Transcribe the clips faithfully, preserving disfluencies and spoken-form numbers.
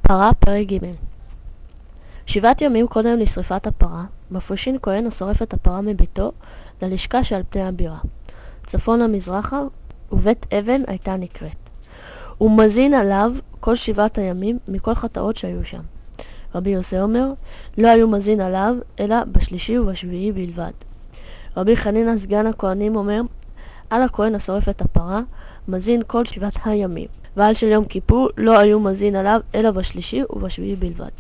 פרה פרק ג'. שבעת ימים קודם לשריפת הפרה, מפרישין כהן השורף את הפרה מביתו ללשכה שעל פני הבירה. צפון למזרחה, ובית אבן הייתה נקראת. הוא מזין עליו כל שבעת הימים מכל חטאות שהיו שם. רבי יוסי אומר, לא היו מזין עליו, אלא בשלישי ובשביעי בלבד. רבי חנינא סגן הכהנים אומר, על הכהן השורף את הפרה, מזין כל שבעת הימים. ועל של יום כיפור לא היו מזין עליו, אלא בשלישי ובשביעי בלבד.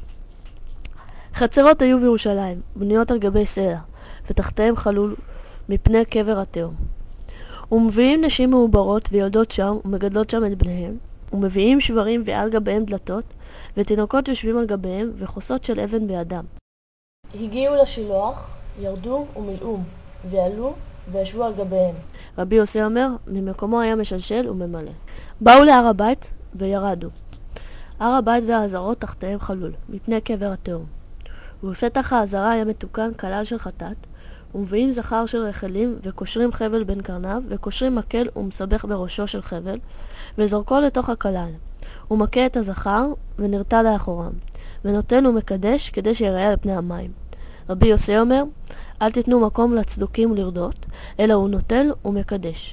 חצרות היו בירושלים, בנויות על גבי סלע, ותחתיהם חלול מפני קבר התהום. ומביאים נשים מעוברות ויולדות שם, ומגדלות שם את בניהם, ומביאים שברים ועל גביהם דלתות, ותינוקות יושבים על גביהם, וחוסות של אבן בידם. הגיעו לשילוח, ירדו ומילאו, ועלו וישבו על גביהם. רבי יוסי אומר, ממקומו היה משלשל וממלא. באו להר הבית וירדו. הר הבית והעזרות תחתיהם חלול, מפני קבר התהום. ובפתח העזרה היה מתוקן כלל של חטאת, ומביאים זכר של רחלים, וקושרים חבל בין קרניו, וקושרים מקל ומסבך בראשו של חבל, וזרקו לתוך הכלל. הוא מכה את הזכר, ונרתע לאחורם, ונותן ומקדש כדי שיראה על פני המים. רבי יוסי אומר, אל תיתנו מקום לצדוקים לרדות, אלא הוא נוטל ומקדש.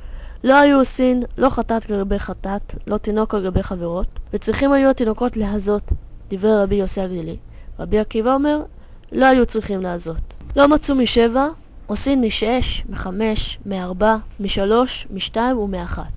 לא היו עושים לא חטאת על גבי חטאת, לא תינוק על גבי חברות, וצריכים היו התינוקות להזות, דברי רבי יוסי הגלילי. רבי עקיבא אומר, לא היו צריכים להזות. לא מצאו משבע, עושים משש, מחמש, מארבע, משלוש, משתיים ומאחת.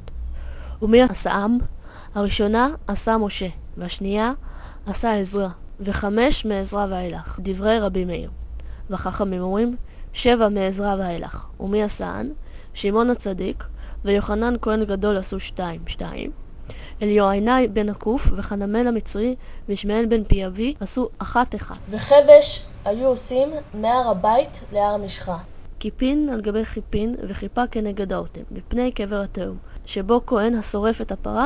ומי עשאם? הראשונה עשה משה, והשנייה עשה עזרא, וחמש מעזרא ואילך, דברי רבי מאיר. והחכמים אומרים, שבע מעזרא ואילך. ומי עשאן? שמעון הצדיק, ויוחנן כהן גדול עשו שתיים, שתיים. אליועינאי בן הקוף, וחנמאל המצרי, וישמעאל בן פי אבי, עשו אחת אחד. וחבש היו עושים מהר הבית להר המשחה. כיפין על גבי חיפין, וחיפה כנגד האוטם, מפני קבר התהום, שבו כהן השורף את הפרה,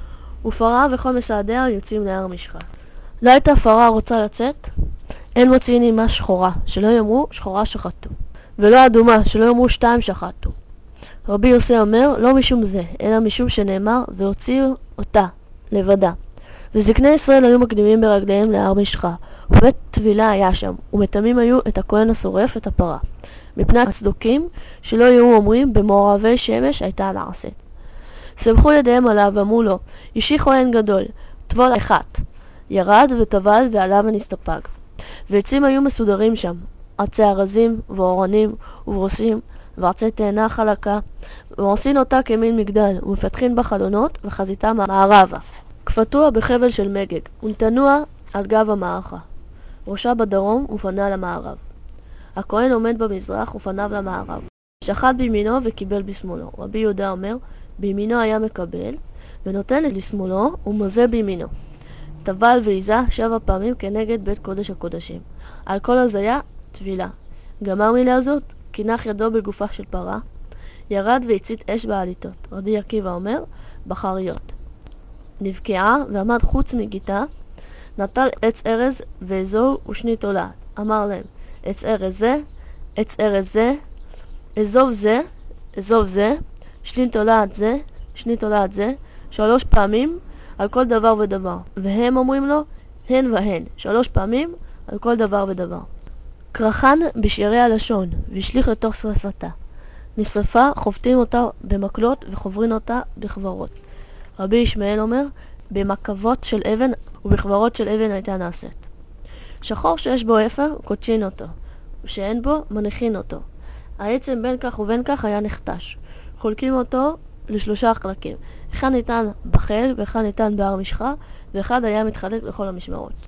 ופרה וכל מסעדיה יוצאים להר המשחה. לא הייתה פרה רוצה לצאת, אין מוציאים עימה שחורה, שלא יאמרו שחורה שחטו, ולא אדומה, שלא יאמרו שתיים שחטו. רבי יוסי אומר, לא משום זה, אלא משום שנאמר, והוציאו אותה, לבדה. וזקני ישראל היו מקדימים ברגליהם להר משחה, ובית טבילה היה שם, ומטמאים היו את הכהן השורף את הפרה. מפני הצדוקים, שלא יהיו אומרים, במעורבי שמש הייתה נעשית. סמכו ידיהם עליו ואמרו לו, אישי כהן גדול, טבול אחת. ירד וטבל ועליו ונסתפג. ועצים היו מסודרים שם, עצי ארזים ואורנים וברוסים, ועצי תאנה חלקה, ועושים אותה כמין מגדל, ומפתחין בה חלונות, וחזיתה מערבה. כפתוה בחבל של מגג, ונתנוע על גב המערכה. ראשה בדרום ופנה למערב. הכהן עומד במזרח ופניו למערב. שחט בימינו וקיבל בשמאלו. רבי יהודה אומר, בימינו היה מקבל, ונותן לשמאלו ומזה בימינו. טבל ועיזה שבע פעמים כנגד בית קודש הקודשים. על כל הזיה, טבילה. גמר מילה זאת, כינח ידו בגופה של פרה, ירד והצית אש בעליתות. רבי עקיבא אומר, בחריות. נבקעה ועמד חוץ מגיטה, נטל עץ ארז ואזור ושני תולעת. אמר להם, עץ ארז זה, עץ ארז זה, אזוב זה, אזוב זה, שני תולעת זה, שני תולעת זה, שלוש פעמים על כל דבר ודבר. והם אומרים לו, הן והן, שלוש פעמים על כל דבר ודבר. קרחן בשערי הלשון, והשליך לתוך שרפתה. נשרפה, חובטים אותה במקלות וחוברין אותה בחברות. רבי ישמעאל אומר, במקבות של אבן ובחברות של אבן הייתה נעשית. שחור שיש בו אפר, קודשין אותו, ושאין בו, מניחין אותו. העצם בין כך ובין כך היה נחתש. חולקים אותו לשלושה חלקים. אחד ניתן בחל, ואחד ניתן בהר משחה, ואחד היה מתחלק לכל המשמרות.